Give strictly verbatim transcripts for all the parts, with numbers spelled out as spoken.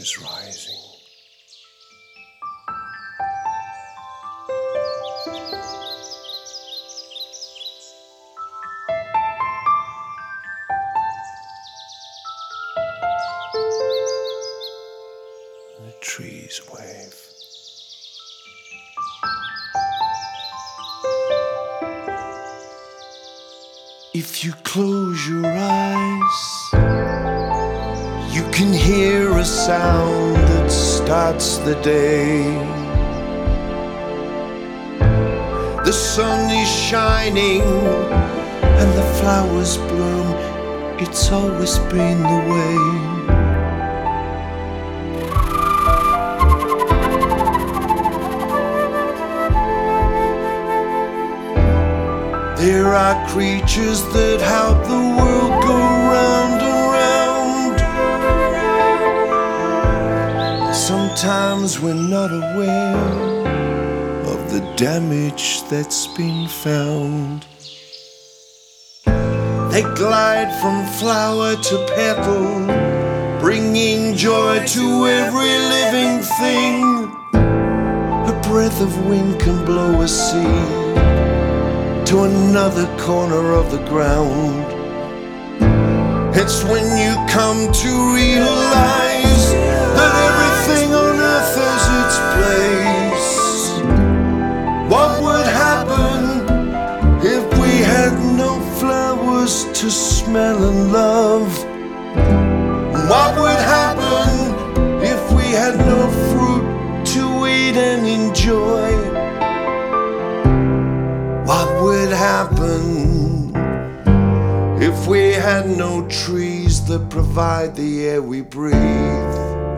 is rising. The trees wave. If you close your eyes, you can hear a sound that starts the day. The sun is shining and the flowers bloom. It's always been the way. There are creatures that help the world go round and round. Sometimes we're not aware of the damage that's been found. They glide from flower to petal, bringing joy to every living thing. A breath of wind can blow a seed to another corner of the ground. It's when you come to realize that everything on earth has its place. What would happen if we had no flowers to smell and love? What would happen if we had no fruit to eat and enjoy? What would happen if we had no trees that provide the air we breathe?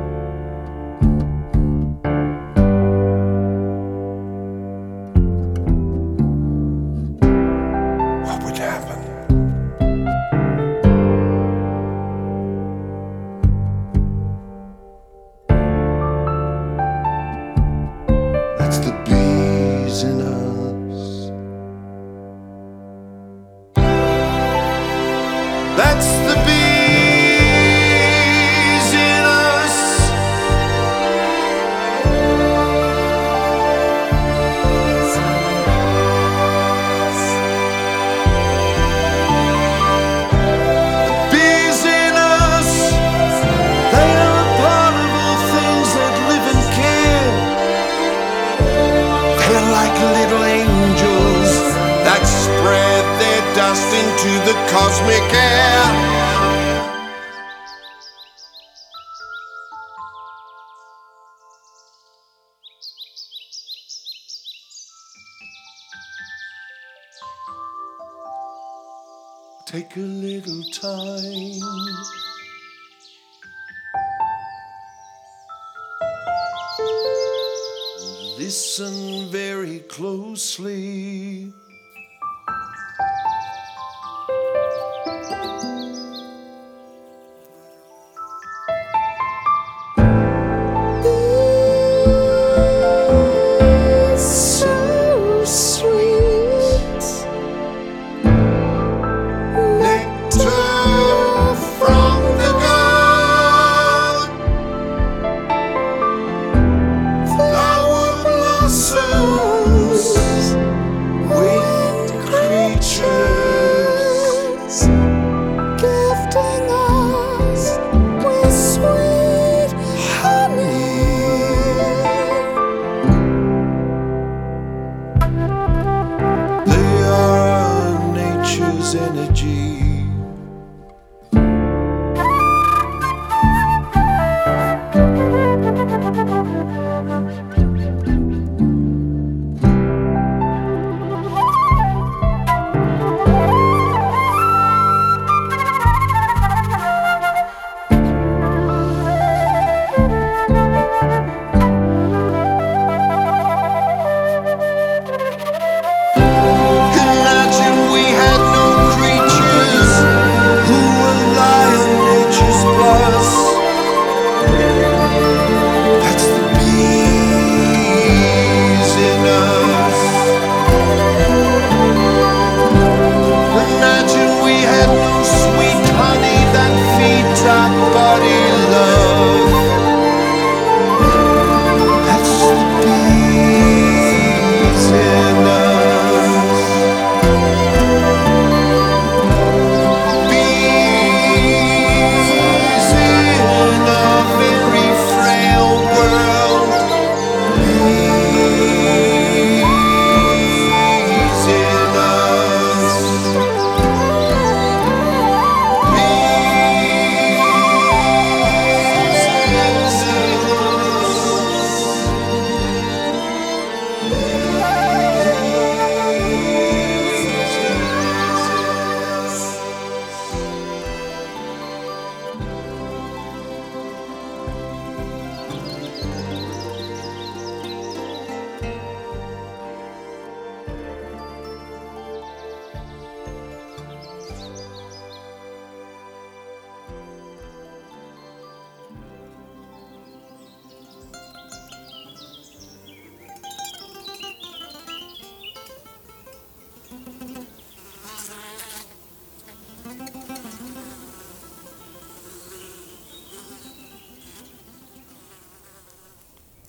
What would happen? That's the bees in us. That's the bees in us. The bees in us, they are a part of all things that live and care. They're like little angels that spread their dust into the cosmic air. Take a little time. Listen very closely.